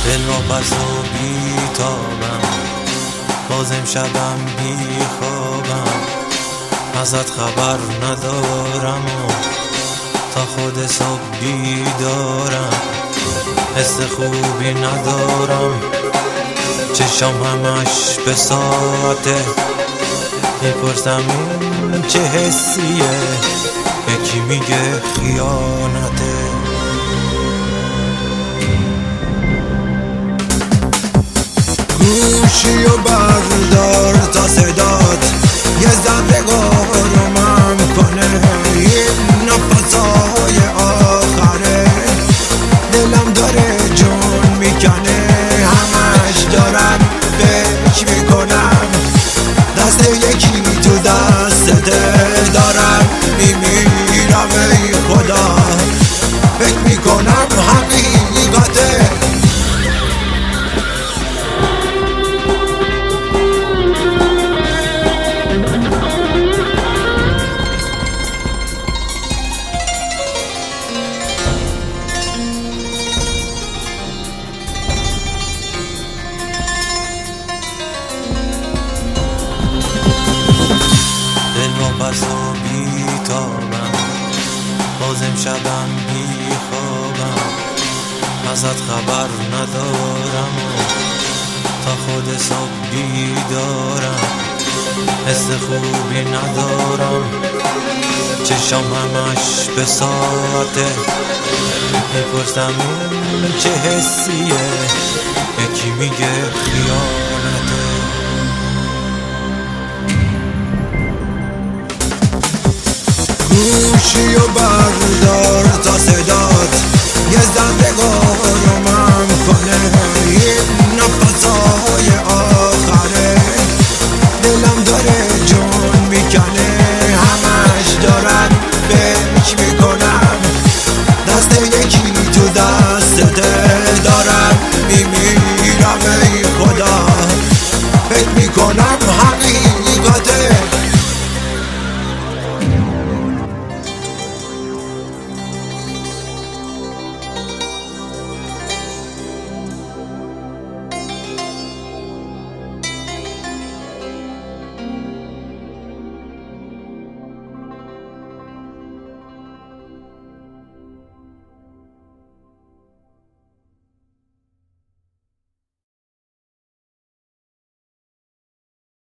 دل واپس و بیتابم، باز امشبم بیخوابم، ازت خبر ندارم و تا خود صبح بیدارم. حس خوبی ندارم، چشم همش به ساعته، میپرسم این چه حسیه، یکی میگه خیانته. گوشی و بردار تا صدات یه زندگارمم کنه، این نفسای آخره دلم داره جون میکنه، همش دارم فکر میکنم دست یکی تو دستته، دارم میمیرم ای خدا، فکر میکنم حقیقته. واپس و بیتابم، باز امشبم بیخوابم، ازت خبر ندارم و تا خود صبح بیدارم. حس خوبی ندارم، چشم همش به ساعته، میپرسم این چه حسیه، یکی میگه خیانته. گوشی و بردار تا صدات یه زندگارمم کنه، این نفسای آخره دلم داره جون میکنه، همش دارم فکر میکنم دست یکی